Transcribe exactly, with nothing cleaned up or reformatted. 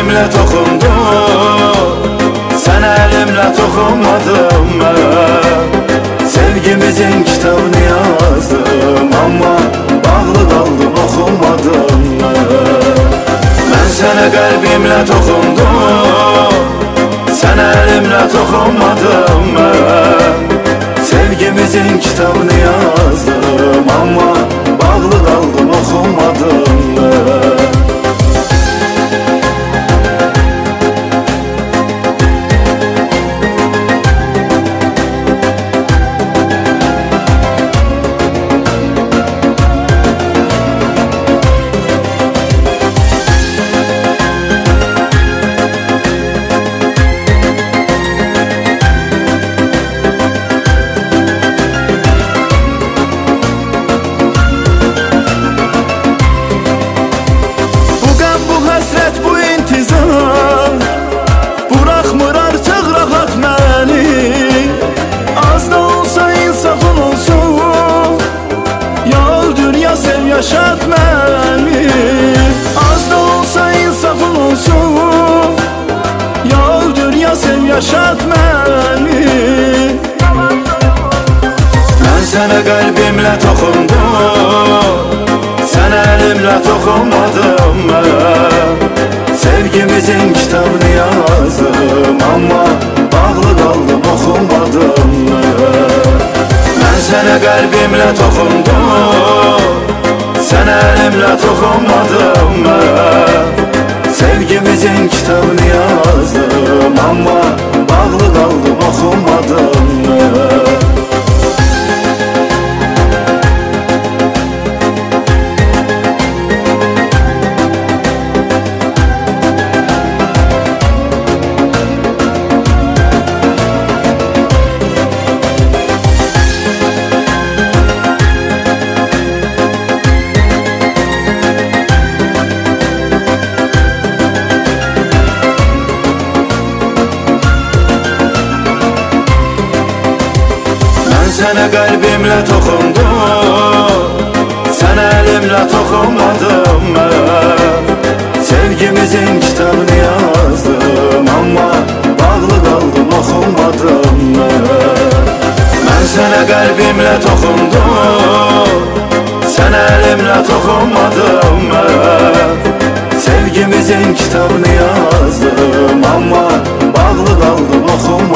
kalbimle toxundu, sen elimle toxunmadın ben. Sevgimizin kitabını yazdım ama bağlı kaldım, okumadım ben. Ben sana kalbimle toxundum, sen elimle toxunmadın ben. Sevgimizin kitabını yazdım ama bağlı kaldım, okumadım ben. Bırakmır artık rahat məni, az da olsa insafın olsun. Ya öldür ya sev yaşat məni, az da olsa insafın olsun. Ya öldür ya sev yaşat məni. Ben sana kalbimle toxundum, sen elimle toxunmadın ben. Sevgimizin kitabını yazdım ama bağlı kaldım, okumadım ben. Ben sana kalbimle toxundum, sen elimle toxunmadın ben. Sevgimizin kitabını yazdım ama bağlı kaldım, okumadım ben. Sana kalbimle toxundum, sen elimle toxunmadın ben. Sevgimizin kitabını yazdım ama bağlı kaldım, okumadım ben. Ben sana kalbimle toxundum, sen elimle toxunmadın ben. Sevgimizin kitabını yazdım ama bağlı kaldım, okumadım.